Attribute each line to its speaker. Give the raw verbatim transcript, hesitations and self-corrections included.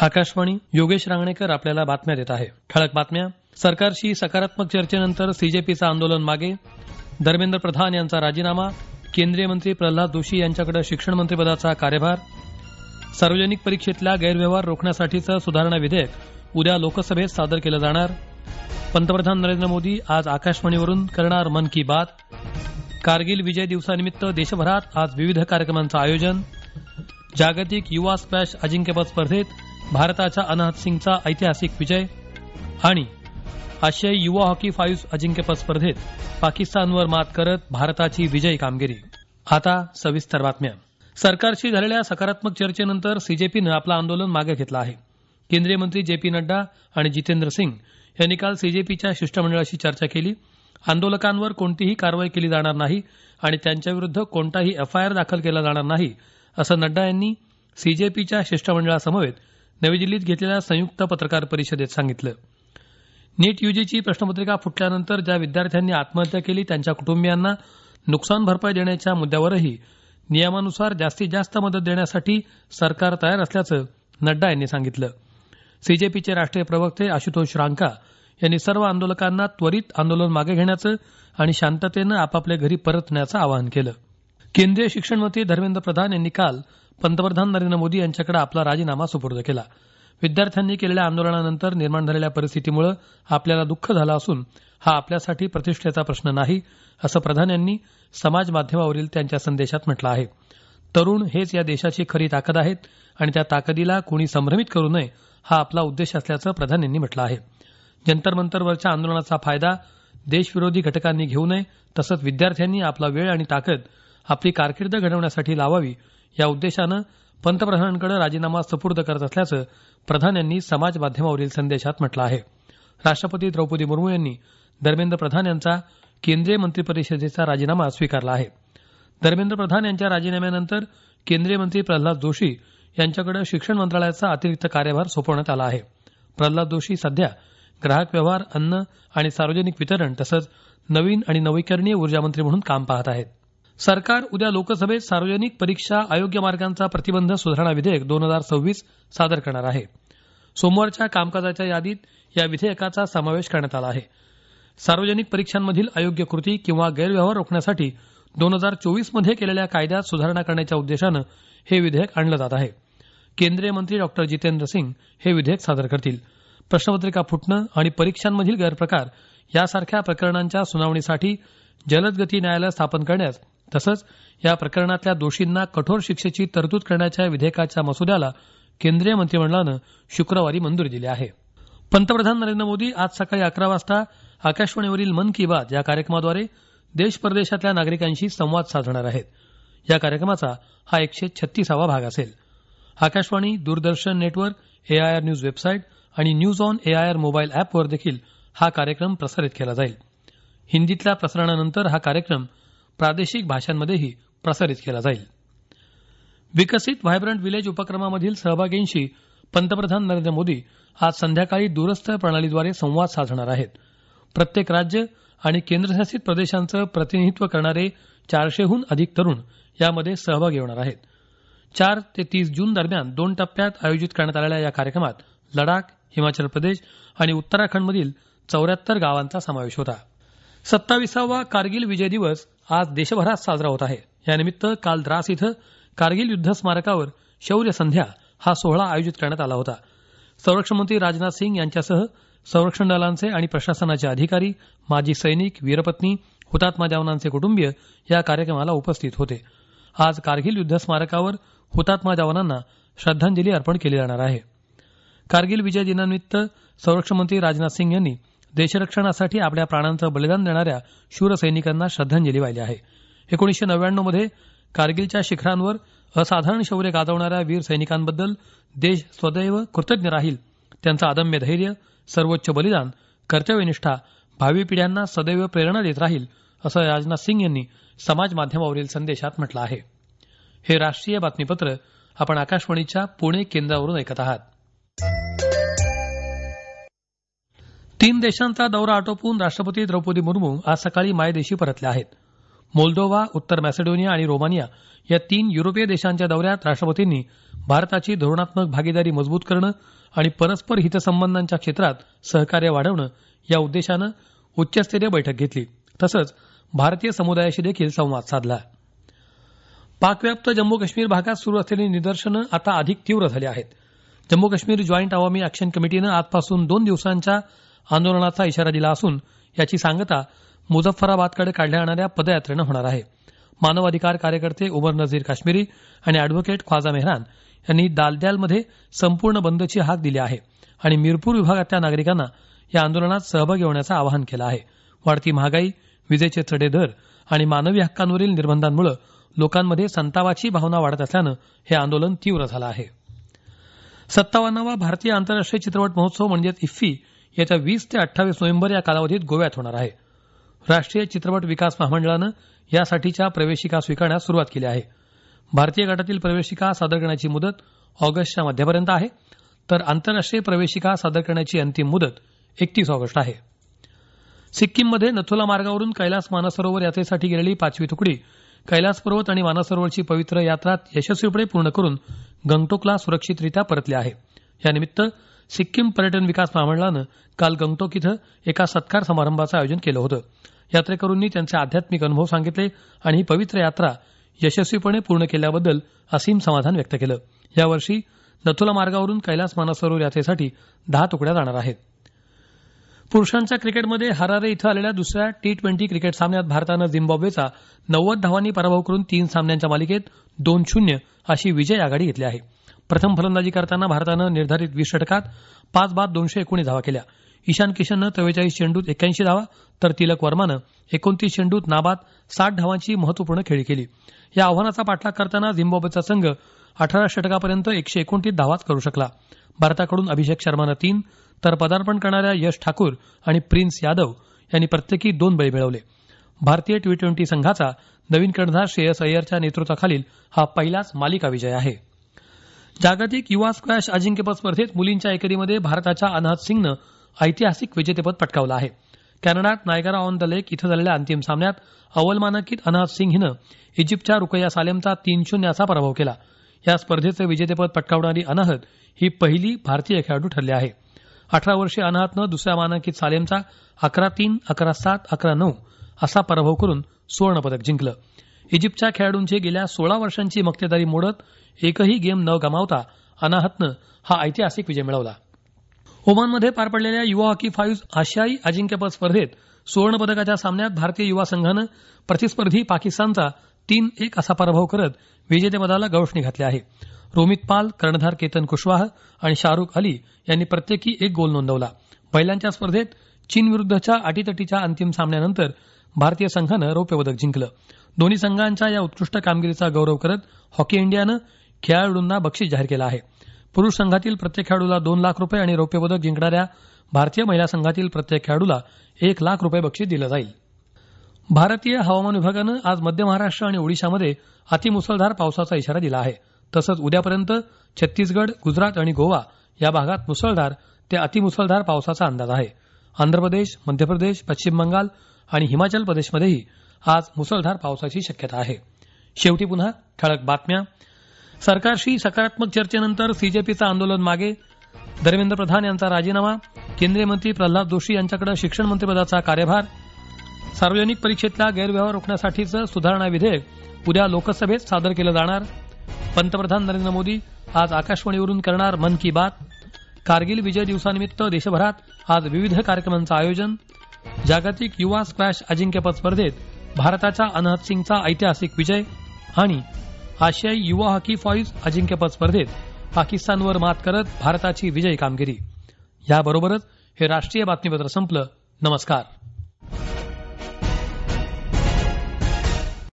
Speaker 1: आकाशवाणी. योगेश रांगणेकर आपल्याला बातम्या देत आहे. ठळक बातम्या. सरकारशी सकारात्मक चर्चेनंतर सीजेपीचं आंदोलन मागे. धर्मेंद्र प्रधान यांचा राजीनामा. केंद्रीय मंत्री प्रल्हाद जोशी यांच्याकडे शिक्षण मंत्रिपदाचा कार्यभार. सार्वजनिक परीक्षेतल्या गैरव्यवहार रोखण्यासाठीचं सुधारणा विधेयक उद्या लोकसभेत सादर केलं जाणार. पंतप्रधान नरेंद्र मोदी आज आकाशवाणीवरून करणार मन की बात. कारगिल विजय दिवसानिमित्त देशभरात आज विविध कार्यक्रमांचं आयोजन. जागतिक युवा स्क्वॅश अजिंक्यपद स्पर्धेत भारताच्या अनाहत सिंगचा ऐतिहासिक विजय. आणि आशियाई युवा हॉकी फाईव्ह अजिंक्यपद स्पर्धेत पाकिस्तानवर मात करत भारताची विजयी कामगिरी. आता सविस्तर बातम्या. सरकारशी झालेल्या सकारात्मक चर्चेनंतर सीजेपीनं आपलं आंदोलन मागे घेतलं आहे. केंद्रीय मंत्री जे पी नड्डा आणि जितेंद्र सिंग यांनी काल सीजेपीच्या शिष्टमंडळाशी चर्चा केली. आंदोलकांवर कोणतीही कारवाई केली जाणार नाही आणि त्यांच्याविरुद्ध कोणताही एफआयआर दाखल केला जाणार नाही असं नड्डा यांनी सीजेपीच्या शिष्टमंडळासमवेत नवी दिल्लीत घेतलेल्या संयुक्त पत्रकार परिषदेत सांगितलं. नीट यूजीची प्रश्नपत्रिका फुटल्यानंतर ज्या विद्यार्थ्यांनी आत्महत्या केली त्यांच्या कुटुंबियांना नुकसान भरपाई देण्याच्या मुद्द्यावरही नियमानुसार जास्तीत जास्त मदत देण्यासाठी सरकार तयार असल्याचं नड्डा यांनी सांगितलं. सीजेपीचे राष्ट्रीय प्रवक्ते आशुतोष रांका यांनी सर्व आंदोलकांना त्वरित आंदोलन मागे घेण्याचं आणि शांततेनं आपापल्या घरी परतण्याचं आवाहन केलं. केंद्रीय शिक्षण मंत्री धर्मेंद्र प्रधान यांनी काल पंतप्रधान नरेंद्र मोदी यांच्याकडे आपला राजीनामा सुपूर्द केला. विद्यार्थ्यांनी केलेल्या आंदोलनानंतर निर्माण झालेल्या परिस्थितीमुळे आपल्याला दुःख झालं असून हा आपल्यासाठी प्रतिष्ठेचा प्रश्न नाही असं प्रधान यांनी समाज माध्यमावरील त्यांच्या संदेशात म्हटलं आहे. तरुण हेच या देशाची खरी ताकद आहेत आणि त्या ताकदीला कुणी संभ्रमित करू नये हा आपला उद्देश असल्याचं प्रधान यांनी म्हटलं आहे. जंतर मंतरवरच्या आंदोलनाचा फायदा देशविरोधी घटकांनी घेऊ नये तसंच विद्यार्थ्यांनी आपला वेळ आणि ताकद आपली कारकीर्द घडवण्यासाठी लावावी या उद्देशानं पंतप्रधानांकडे राजीनामा सुपूर्द करत असल्याचं प्रधान यांनी समाज माध्यमावरील संदेशात म्हटलं आहे. राष्ट्रपती द्रौपदी मुर्मू यांनी धर्मेंद्र प्रधान यांचा केंद्रीय मंत्रिपरिषदेचा राजीनामा स्वीकारला आहे. धर्मेंद्र प्रधान यांच्या राजीनाम्यानंतर केंद्रीय मंत्री प्रल्हाद जोशी यांच्याकडे शिक्षण मंत्रालयाचा अतिरिक्त कार्यभार सोपवण्यात आला आहे. प्रल्हाद जोशी सध्या ग्राहक व्यवहार, अन्न आणि सार्वजनिक वितरण तसंच नवीन आणि नवीकरणीय ऊर्जा मंत्री म्हणून काम पाहत आहेत. सरकार उद्या लोकसभेत सार्वजनिक परीक्षा अयोग्य मार्गांचा प्रतिबंध सुधारणा विधेयक दोन हजार सव्वीस सादर करणार आहे. सोमवारच्या कामकाजाच्या यादीत या विधेयकाचा समावेश करण्यात आला आहे. सार्वजनिक परीक्षांमधील अयोग्य कृती किंवा गैरव्यवहार रोखण्यासाठी दोन हजार चोवीस मध्ये केलेल्या कायद्यात सुधारणा करण्याच्या उद्देशानं हे विधेयक आणलं जात आहे. केंद्रीय मंत्री डॉक्टर जितेंद्र सिंग हे विधेयक सादर करतील. प्रश्नपत्रिका फुटणं आणि परीक्षांमधील गैरप्रकार यासारख्या प्रकरणांच्या सुनावणीसाठी जलद गती न्यायालय स्थापन करण्यास तसंच या प्रकरणातल्या दोषींना कठोर शिक्षेची तरतूद करण्याच्या विधेयकाच्या मसुद्याला केंद्रीय मंत्रिमंडळानं शुक्रवारी मंजुरी दिली आहे. पंतप्रधान नरेंद्र मोदी आज सकाळी अकरा वाजता आकाशवाणीवरील मन की बात या कार्यक्रमाद्वारे देश परदेशातल्या नागरिकांशी संवाद साधणार आहेत. या कार्यक्रमाचा हा एकशे छत्तीसावा भाग असेल. Akashvani, Doordarshan network, AIR news website आणि न्यूज ऑन एआयआर मोबाईल ऍपवर देखील हा कार्यक्रम प्रसारित केला जाईल. हिंदीतल्या प्रसारणानंतर हा कार्यक्रम प्रादेशिक भाषांमध्येही प्रसारित केला जाईल. विकसित व्हायब्रंट विलेज उपक्रमामधील सहभागींशी पंतप्रधान नरेंद्र मोदी आज संध्याकाळी दूरस्थ प्रणालीद्वारे संवाद साधणार आहेत. प्रत्येक राज्य आणि केंद्रशासित प्रदेशांचं प्रतिनिधित्व करणारे चारशेहून अधिक तरुण यामध्ये सहभागी होणार आहेत. चार ते तीस जून दरम्यान दोन टप्प्यात आयोजित करण्यात आलेल्या या कार्यक्रमात लडाख, हिमाचल प्रदेश आणि उत्तराखंडमधील चौऱ्याहत्तर गावांचा समावेश होता. सत्ताविसावा कारगिल विजय दिवस आज देशभरात साजरा होत आहे. यानिमित्त काल द्रास इथं कारगिल युद्ध स्मारकावर शौर्य संध्या हा सोहळा आयोजित करण्यात आला होता. संरक्षण मंत्री राजनाथ सिंग यांच्यासह संरक्षण दलांचे आणि प्रशासनाचे अधिकारी, माजी सैनिक, वीरपत्नी, हुतात्मा जवानांचे कुटुंबीय या कार्यक्रमाला उपस्थित होते. आज कारगिल युद्ध स्मारकावर हुतात्मा जवानांना श्रद्धांजली अर्पण केली जाणार आहे. कारगिल विजय दिनानिमित्त संरक्षण मंत्री राजनाथ सिंग यांनी देशरक्षणासाठी आपल्या प्राणांचं बलिदान देणाऱ्या शूर सैनिकांना श्रद्धांजली वाहिली आहे. एकोणीसशे नव्याण्णव मध्ये कारगिलच्या शिखरांवर असाधारण शौर्य गाजवणाऱ्या वीर सैनिकांबद्दल देश सदैव कृतज्ञ राहील. त्यांचं अदम्य धैर्य, सर्वोच्च बलिदान, कर्तव्यनिष्ठा भावी पिढ्यांना सदैव प्रेरणा देत राहील असं राजनाथ सिंग यांनी समाज माध्यमावरील संदेशात म्हटलं आहे. हे राष्ट्रीय बातमीपत्र आपण आकाशवाणीच्या पुणे केंद्रावरून ऐकत आहात. तीन देशांचा दौरा आटोपून राष्ट्रपती द्रौपदी मुर्मू आज सकाळी मायदेशी परतल्या आहेत. मोल्दोवा, उत्तर मॅसेडोनिया आणि रोमानिया या तीन युरोपीय देशांच्या दौऱ्यात राष्ट्रपतींनी भारताची धोरणात्मक भागीदारी मजबूत करणं आणि परस्पर हितसंबंधांच्या क्षेत्रात सहकार्य वाढवणं या उद्देशानं उच्चस्तरीय बैठक घेतली. तसंच भारतीय समुदायाशी देखील संवाद साधला. पाकव्याप्त जम्मू काश्मीर भागात सुरू असलेली निदर्शनं आता अधिक तीव्र झाली आहेत. जम्मू काश्मीर जॉईंट अवामी ऍक्शन कमिटीनं आजपासून दोन दिवसांच्या आंदोलनाचा इशारा दिला असून याची सांगता मुझफ्फराबादकडे काढल्या जाणाऱ्या पदयात्रेनं होणार आहे. मानवाधिकार कार्यकर्ते उमर नझीर काश्मीरी आणि अॅडव्होकेट ख्वाजा मेहरान यांनी दालद्यालमध्ये संपूर्ण बंदची हाक दिली आहे आणि मिरपूर विभागातल्या नागरिकांना या आंदोलनात सहभागी होण्याचं आवाहन केलं आहे. वाढती महागाई, विजेचे चढे दर आणि मानवी हक्कांवरील निर्बंधांमुळे लोकांमध्ये संतापाची भावना वाढत असल्यानं हे आंदोलन तीव्र झालं आहे. सत्तावन्नावा भारतीय आंतरराष्ट्रीय चित्रपट महोत्सव म्हणजेच इफ्फी येत्या वीस ते अठ्ठावीस नोव्हेंबर या कालावधीत गोव्यात होणार आहे. राष्ट्रीय चित्रपट विकास महामंडळानं यासाठीच्या प्रवेशिका स्वीकारण्यास सुरुवात केली आहे. भारतीय गटातील प्रवेशिका सादर करण्याची मुदत ऑगस्टच्या मध्यापर्यंत आहे, तर आंतरराष्ट्रीय प्रवेशिका सादर करण्याची अंतिम मुदत एकतीस ऑगस्ट आहे. सिक्कीममध्ये नथुला मार्गावरून कैलास मानसरोवर यात्रेसाठी गेलेली पाचवी तुकडी कैलास पर्वत आणि मानसरोवरची पवित्र यात्रा यशस्वीपणे पूर्ण करून गंगटोकला सुरक्षितरित्या परतली आहे. यानिमित्त सिक्कीम पर्यटन विकास महामंडळानं काल गंगटोक इथं एका सत्कार समारंभाचं आयोजन केलं होतं. यात्रेकरूंनी त्यांचे आध्यात्मिक अनुभव सांगितले आणि ही पवित्र यात्रा यशस्वीपणे पूर्ण केल्याबद्दल असीम समाधान व्यक्त केलं. यावर्षी नथुला मार्गावरून कैलास मानसरोवर यात्रेसाठी दहा तुकड्या जाणार आहेत. पुरुषांच्या क्रिकेटमध्ये हरारे इथं आलेल्या दुसऱ्या टी ट्वेंटी क्रिकेट सामन्यात भारतानं झिम्बाब्वेचा नव्वद धावांनी पराभव करून तीन सामन्यांच्या मालिकेत दोन शून्य अशी विजय आघाडी घेतली आहे. प्रथम फलंदाजी करताना भारतानं निर्धारित वीस षटकात पाच बाद दोनशे एकोणीस धावा केल्या. ईशान किशननं चव्वेचाळीस चेंडूत एक्क्याऐंशी धावा तर तिलक वर्मानं एकोणतीस चेंडूत नाबाद साठ धावांची महत्वपूर्ण खेळी केली. या आव्हानाचा पाठलाग करताना झिम्बाब्वेचा संघ अठरा षटकापर्यंत एकशे एकोणतीस धावाच करू शकला. भारताकडून अभिषेक शर्मानं तीन तर पदार्पण करणाऱ्या यश ठाकूर आणि प्रिन्स यादव यांनी प्रत्येकी दोन बळी मिळवले. भारतीय टी ट्वेंटी संघाचा नवीन कर्णधार श्रेयस अय्यरच्या नेतृत्वाखालील हा पहिलाच मालिका विजय आहे. जागतिक युवा स्क्वॅश अजिंक्यपद स्पर्धेत मुलींच्या एकेरीमध्ये भारताच्या अनाहत सिंगनं ऐतिहासिक विजेतेपद पटकावलं आहे. कॅनडात नायगरा ऑन द लेक इथं झालेल्या अंतिम सामन्यात अव्वल मानांकित अनाहत सिंग हिनं इजिप्तच्या रुकैया सालेमचा तीन शून्य असा पराभव केला. या स्पर्धेचं विजेतेपद पटकावणारी अनाहत ही पहिली भारतीय खेळाडू ठरली आहे. अठरा वर्षीय अनाहतनं दुसऱ्या मानांकित सालेमचा अकरा तीन अकरा सात अकरा नऊ असा पराभव करून सुवर्णपदक जिंकलं. इजिप्तच्या खेळाडूंची गेल्या सोळा वर्षांची मक्तेदारी मोडत एकही गेम न गमावता अनाहतनं हा ऐतिहासिक विजय मिळवला. ओमानमध्ये पार पडलेल्या युवा हॉकी फाईव्ह आशियाई अजिंक्यपद स्पर्धेत सुवर्णपदकाच्या सामन्यात भारतीय युवा संघानं प्रतिस्पर्धी पाकिस्तानचा तीन एक असा पराभव करत विजेतेपदाला गवसणी घातली आहे. रोमित पाल, कर्णधार केतन कुशवाह आणि शाहरुख अली यांनी प्रत्येकी एक गोल नोंदवला. महिलांच्या स्पर्धेत चीनविरुद्धच्या अटीतटीच्या अंतिम सामन्यानंतर भारतीय संघानं रौप्य पदक जिंकलं. दोन्ही संघांच्या या उत्कृष्ट कामगिरीचा गौरव करत हॉकी इंडियानं खेळाडूंना बक्षीस जाहीर केलं आहे. पुरुष संघातील प्रत्येक खेळाडूला दोन लाख रुपये आणि रौप्य पदक जिंकणाऱ्या भारतीय महिला संघातील प्रत्येक खेळाडूला एक लाख रुपये बक्षीस दिलं जाईल. भारतीय हवामान विभागानं आज मध्य महाराष्ट्र आणि ओडिशामध्ये अतिमुसळधार पावसाचा इशारा दिला आहे. तसंच उद्यापर्यंत छत्तीसगड, गुजरात आणि गोवा या भागात मुसळधार ते अतिमुसळधार पावसाचा अंदाज आहे. आंध्र प्रदेश, मध्य प्रदेश, पश्चिम बंगाल आणि हिमाचल प्रदेशमध्येही आज मुसळधार पावसाची शक्यता आहे. शेवटी पुन्हा ठळक बातम्या. सरकारशी सकारात्मक चर्चेनंतर सीजेपीचं आंदोलन मागे, धर्मेंद्र प्रधान यांचा राजीनामा, केंद्रीय मंत्री प्रल्हाद जोशी यांच्याकडे शिक्षण मंत्रिपदाचा कार्यभार, सार्वजनिक परीक्षेतला गैरव्यवहार रोखण्यासाठीचं सुधारणा विधेयक उद्या लोकसभेत सादर केलं जाणार, पंतप्रधान नरेंद्र मोदी आज आकाशवाणीवरून करणार मन की बात, कारगिल विजय दिवसानिमित्त देशभरात आज विविध कार्यक्रमांचं आयोजन, जागतिक युवा स्क्वॅश अजिंक्यपद स्पर्धेत भारताच्या अनाहत सिंगचा ऐतिहासिक विजय आणि आशियाई युवा हॉकी फाईव्ह अजिंक्यपद स्पर्धेत पाकिस्तानवर मात करत भारताची विजयी कामगिरी. याबरोबरच हे राष्ट्रीय बातमीपत्र संपलं. नमस्कार.